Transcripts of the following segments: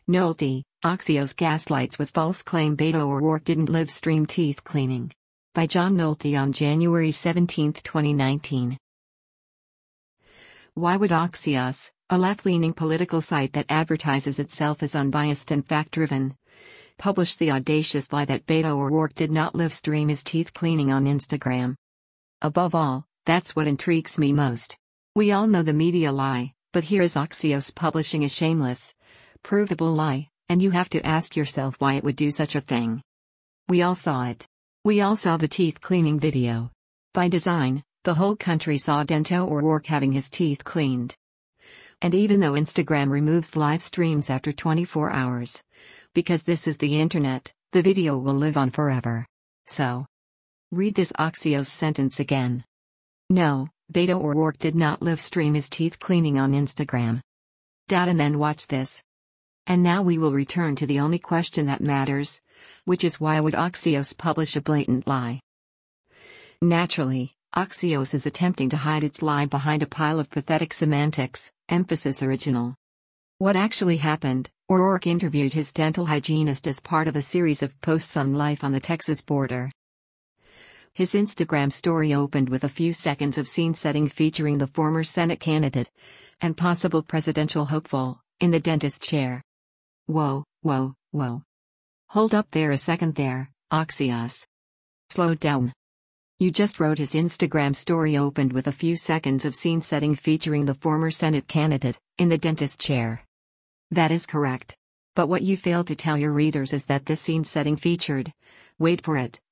Nolte, Axios gaslights with false claim Beto O'Rourke didn't live stream teeth cleaning. By John Nolte on January 17, 2019. Why would Axios, a left-leaning political site that advertises itself as unbiased and fact-driven, publish the audacious lie that Beto O'Rourke did not live stream his teeth cleaning on Instagram? Above all, that's what intrigues me most. We all know the media lie, but here is Axios publishing a shameless, provable lie, and you have to ask yourself why it would do such a thing. We all saw it. We all saw the teeth cleaning video. By design, the whole country saw Beto O'Rourke having his teeth cleaned. And even though Instagram removes live streams after 24 hours, because this is the internet, the video will live on forever. So, read this Axios sentence again. No, Beto O'Rourke did not live stream his teeth cleaning on Instagram. And then watch this. And now we will return to the only question that matters, which is why would Axios publish a blatant lie? Naturally, Axios is attempting to hide its lie behind a pile of pathetic semantics, emphasis original. What actually happened? O'Rourke interviewed his dental hygienist as part of a series of posts on life on the Texas border. His Instagram story opened with a few seconds of scene setting featuring the former Senate candidate and possible presidential hopeful in the dentist chair. Whoa, whoa, whoa. Hold up there a second there, Axios. Slow down. You just wrote his Instagram story opened with a few seconds of scene setting featuring the former Senate candidate in the dentist chair. That is correct. But what you fail to tell your readers is that this scene setting featured, wait for it,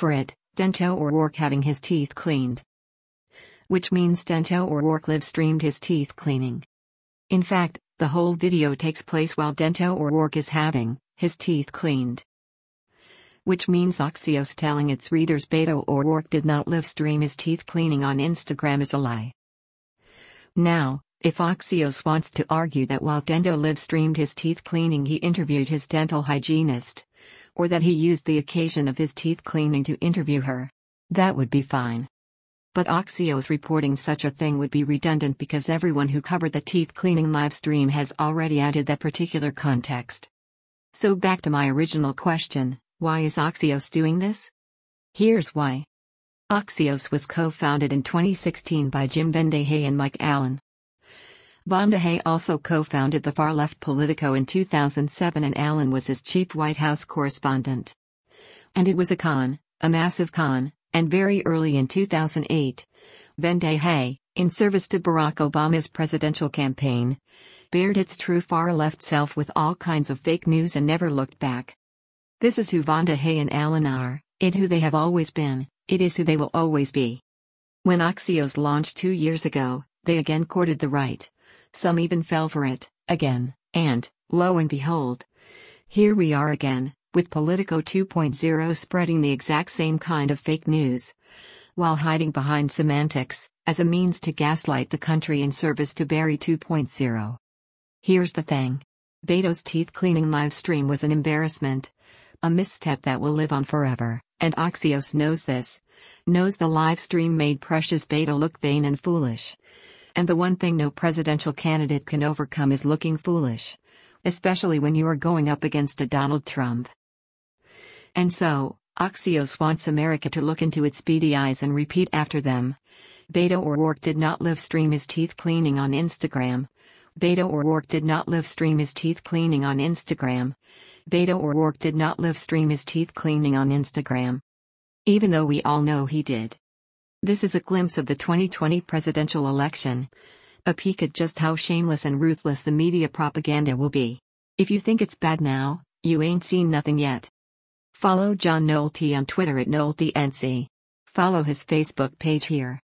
Beto O'Rourke having his teeth cleaned. Which means Beto O'Rourke live streamed his teeth cleaning. In fact, the whole video takes place while Beto O'Rourke is having his teeth cleaned. Which means Axios telling its readers Beto O'Rourke did not live stream his teeth cleaning on Instagram is a lie. Now, if Axios wants to argue that while Beto live streamed his teeth cleaning he interviewed his dental hygienist, or that he used the occasion of his teeth cleaning to interview her, that would be fine. But Axios reporting such a thing would be redundant because everyone who covered the teeth cleaning live stream has already added that particular context. So back to my original question, why is Axios doing this? Here's why. Axios was co-founded in 2016 by Jim VandeHei and Mike Allen. VandeHei also co-founded the far-left Politico in 2007 and Allen was his chief White House correspondent. And it was a con, a massive con, and very early in 2008, VandeHei, in service to Barack Obama's presidential campaign, bared its true far-left self with all kinds of fake news and never looked back. This is who VandeHei and Allen are, it who they have always been, it is who they will always be. When Axios launched 2 years ago, they again courted the right. Some even fell for it, again, and, lo and behold, here we are again, with Politico 2.0 spreading the exact same kind of fake news, while hiding behind semantics, as a means to gaslight the country in service to Barry 2.0. Here's the thing. Beto's teeth cleaning live stream was an embarrassment, a misstep that will live on forever, and Axios knows this, knows the live stream made precious Beto look vain and foolish. And the one thing no presidential candidate can overcome is looking foolish, especially when you are going up against a Donald Trump. And so, Axios wants America to look into its beady eyes and repeat after them. Beto O'Rourke did not live stream his teeth cleaning on Instagram. Beto O'Rourke did not live stream his teeth cleaning on Instagram. Beto O'Rourke did not live stream his teeth cleaning on Instagram. Even though we all know he did. This is a glimpse of the 2020 presidential election. A peek at just how shameless and ruthless the media propaganda will be. If you think it's bad now, you ain't seen nothing yet. Follow John Nolte on Twitter at NolteNC. Follow his Facebook page here.